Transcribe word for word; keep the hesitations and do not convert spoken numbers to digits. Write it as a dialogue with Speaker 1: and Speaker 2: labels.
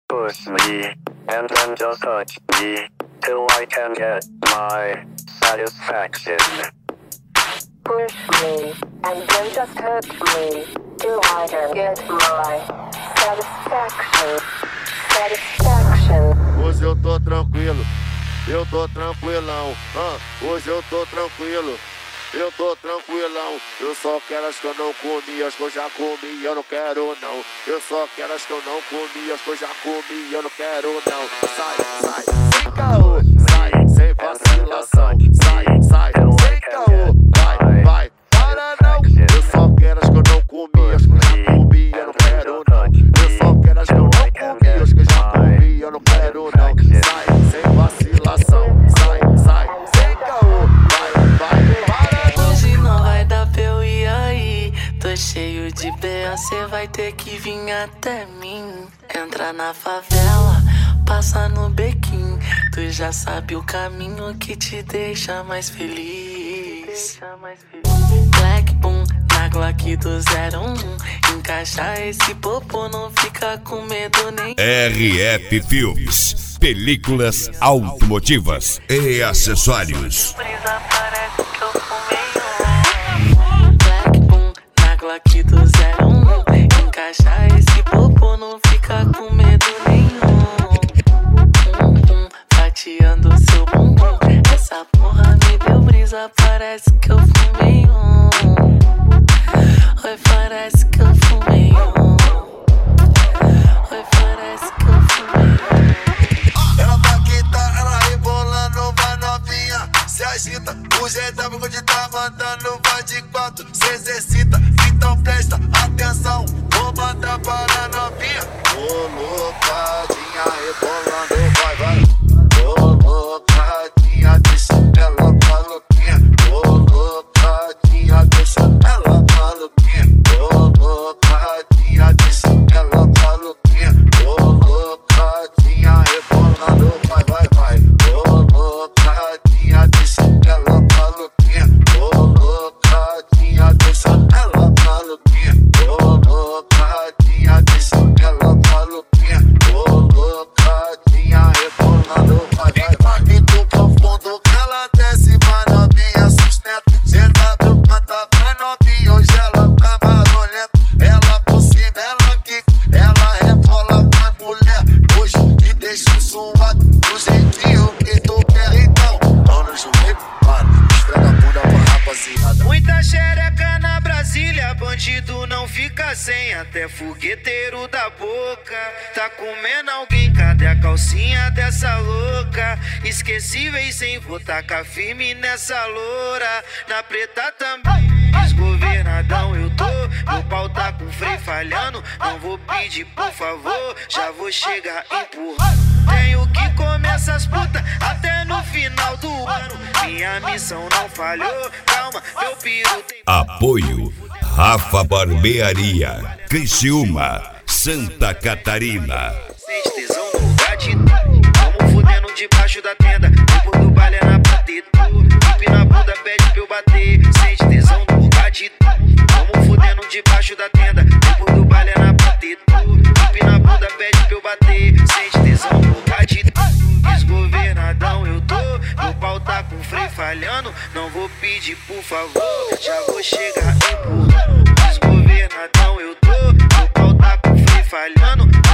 Speaker 1: Push me, and then just touch me, till I can get my satisfaction.
Speaker 2: Push me, and then just touch me, till I can get my satisfaction. Satisfaction.
Speaker 3: Hoje eu tô tranquilo, eu tô tranquilão, ah, hoje eu tô tranquilo. Eu tô tranquilão, eu só quero as que eu não comi, as que eu já comi, eu não quero não. Eu só quero as que eu não comi, as que eu já comi, eu não quero não. Sai, sai, sem caô, sai, sem vacilação. Sai, sai, sem caô, vai, vai, para não. Eu só quero as que eu não comi, as que eu já comi, eu não quero não. Eu só quero as que eu não comi, as que eu já comi, eu não quero não. Sai, sem vacilação, sai, sai, sem caô, vai, vai, para.
Speaker 4: Tô cheio de B A, cê vai ter que vir até mim. Entra na favela, passa no bequim. Tu já sabe o caminho que te deixa mais feliz. Black Boom, na Glock do zero um. Encaixa esse popô, não fica com medo nem.
Speaker 5: R F Filmes, películas automotivas e acessórios.
Speaker 4: Parece que eu fumei aqui do zero um, encaixa esse popô, não fica com medo nenhum. Hum, hum, fatiando seu bumbum, essa porra me deu brisa, parece que eu fumei um. Oi, parece que eu fumei um. Oi, parece que eu fumei um.
Speaker 3: Ela tá quinta, ela rebolando, vai novinha, se agita. O jeito é de tá mandando, vai de quatro, se exercita. Então presta atenção, vou mandar para a novinha. Colocadinha, rebolando, vai, vai. Colocadinha, deixa ela maluquinha. Colocadinha, deixa ela maluquinha. Colocadinha, deixa ela maluquinha. Colocadinha, rebolando, vai, vai, vai. Colocadinha, deixa ela maluquinha. Colocadinha, deixa ela maluquinha, colocadinha, deixa ela maluquinha, colocadinha, rebolando, vai, vai, vai. E tu profundo que ela desce, vai novinha, sustenta. Cê sabe o canta, vai novinha, hoje ela tá barulhenta. Ela por cima, ela quica, ela rebola, vai mulher. Hoje te deixa suado, do jeitinho que tu quer. Então, mão no joelho, para, esfrega a bunda pra rapaziada.
Speaker 6: Muita xereca na Brasília, bandido não fica sem, até fogueteiro da boca. Tá comendo alguém, cadê a calcinha dessa louca? Esquecíveis sem vou tacar firme nessa loura. Na preta também, desgovernadão eu tô. Meu pau tá com freio falhando, não vou pedir por favor, já vou chegar empurrando. Tenho que comer essas putas até no final do ano. Minha missão não falhou, calma, meu piru tem...
Speaker 5: Apoio Rafa Barbearia, Criciúma, Santa Catarina.
Speaker 6: Sente tesão no lugar de vamos fudendo debaixo da tenda. Depois do baile é na batedura, pipi na bunda pede pra eu bater. Sente tesão no lugar de vamos fudendo debaixo da tenda. Depois do baile é na batedura, pipi na bunda pede pra eu bater. Sente tesão no lugar de desgovernadão eu tô. Meu pau tá com freio falhando, não vou pedir por favor, já vou chegar empurrando. Desgovernadão eu tô, meu pau tá com freio falhando.